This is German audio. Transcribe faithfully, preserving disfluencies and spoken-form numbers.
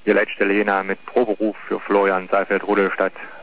die Leitstelle Jena mit Proberuf für Florian Saalfeld-Rudolstadt